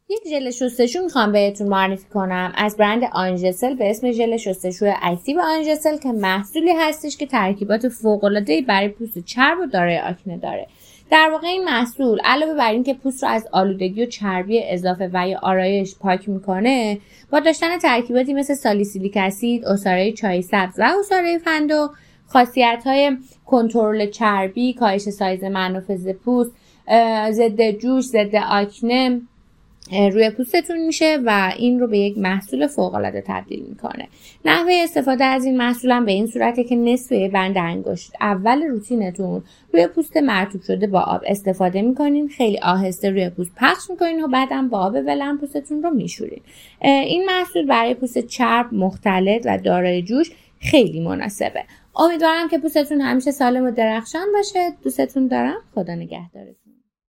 یک ژل شستشو میخوام بهتون معرفی کنم از برند آنژسل به اسم ژل شستشوی اکتیو آنژسل که محصولی هستش که ترکیبات فوق‌العاده‌ای برای پوست چرب و دارای آکنه داره. در واقع این محصول علاوه بر این که پوست رو از آلودگی و چربی اضافه و یا آرایش پاک میکنه، با داشتن ترکیباتی مثل سالیسیلیک اسید، عصاره چای سبز و عصاره فندق، خاصیت‌های کنترل چربی، کاهش سایز منافذ پوست، ضد جوش، ضد آکنه روی پوستتون میشه و این رو به یک محصول فوق‌العاده تبدیل میکنه. نحوه استفاده از این محصول هم به این صورته که نصف بند انگشت اول روتینتون روی پوست مرطوب شده با آب استفاده میکنین، خیلی آهسته روی پوست پخش میکنین و بعدم با آب ولرم پوستتون رو میشورین. این محصول برای پوست چرب، مختلط و دارای جوش خیلی مناسبه. امیدوارم که پوستتون همیشه سالم و درخشان باشه. دوستتون دارم. خدا نگهدارتون.